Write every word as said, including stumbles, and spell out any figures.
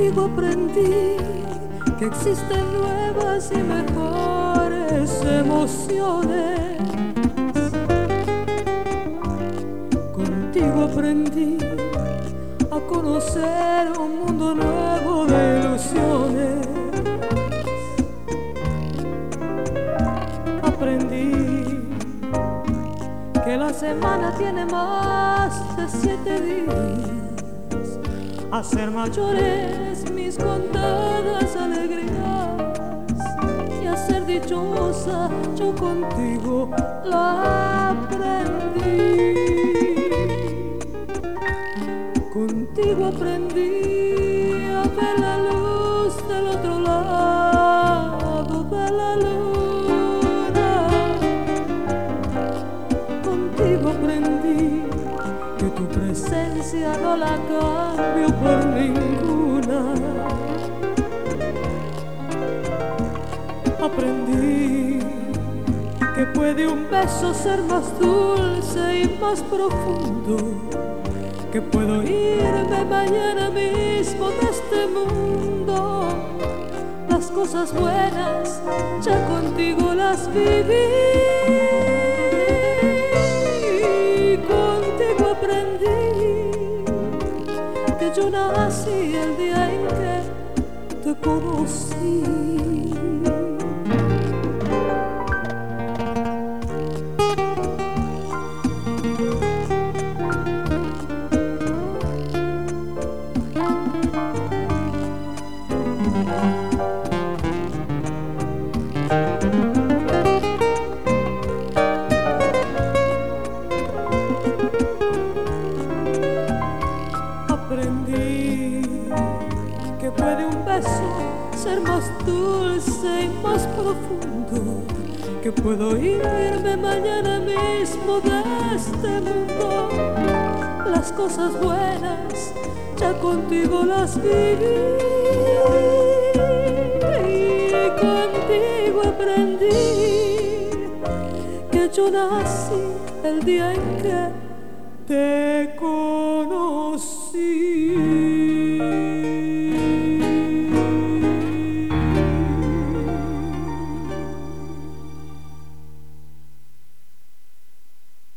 Contigo aprendí que existen nuevas y mejores emociones. Contigo aprendí a conocer un mundo nuevo de ilusiones. Aprendí que la semana tiene más de siete días, a ser mayores mis contadas alegrías y a ser dichosa yo contigo la aprendí. Contigo aprendí a ver la luz del otro lado de la luna. Contigo aprendí que tu presencia no la cambio por ninguna. Aprendí que puede un beso ser más dulce y más profundo, que puedo irme mañana mismo de este mundo. Las cosas buenas ya contigo las viví. Contigo aprendí que yo nací el día en que te conocí. Aprendí que puede un beso ser más dulce y más profundo, que puedo irme mañana mismo de este mundo. Las cosas buenas ya contigo las viví. Y contigo aprendí que yo nací el día en que te conocí.